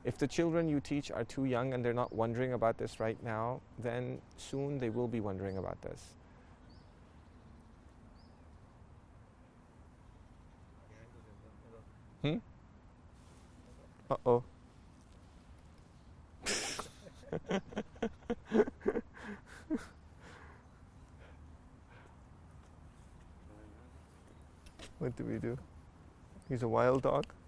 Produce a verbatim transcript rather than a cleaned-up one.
If the children you teach are too young and they're not wondering about this right now, then soon they will be wondering about this. Hmm? Uh-oh. What do we do? He's a wild dog.